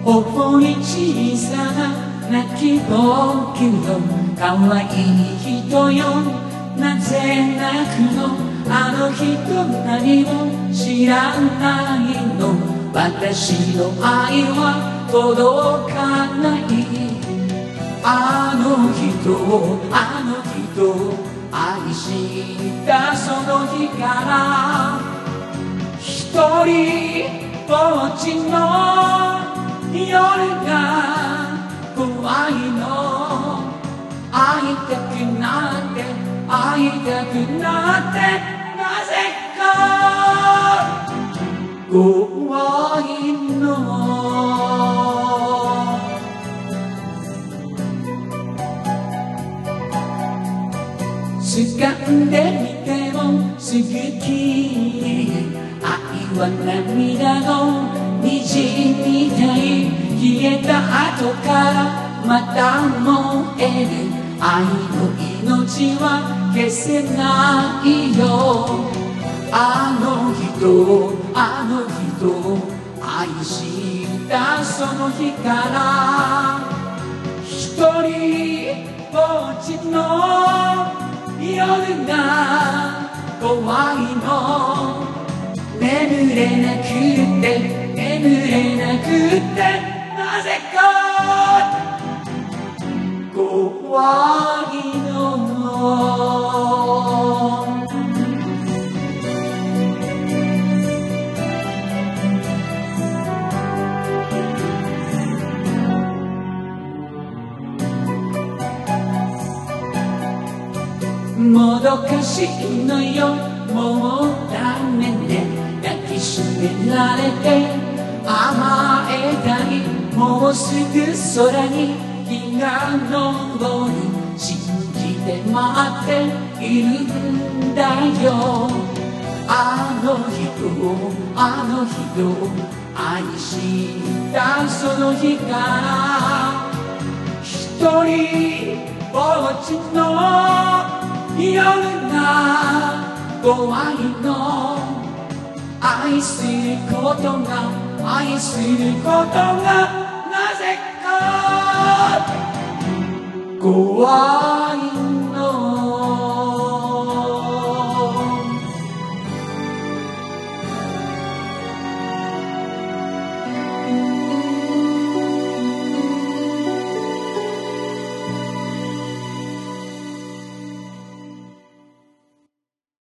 頬に小さな泣きぼくよ、かわいい人よ、なぜ泣くの、あの人何も知らないの、私の愛は届かない。あの人を愛したその日から一人ぼっちの夜が怖いの。会いたくなって会いたくなって、なぜか怖いの。掴んでみてもすぐ消え、愛は涙の虹みたい、消えた後からまた燃える。愛の命は消せないよ。あの人愛したその日から一人ぼっちの夜が怖いの。眠れなくてなぜか怖いの。もどかしいのよ、もうダメね。抱きしめられて甘えたい、もうすぐ空に日が昇る。信じて待っているんだよ。あの人愛したその日から一人ぼっちの夜が怖いの。愛することがなぜか怖い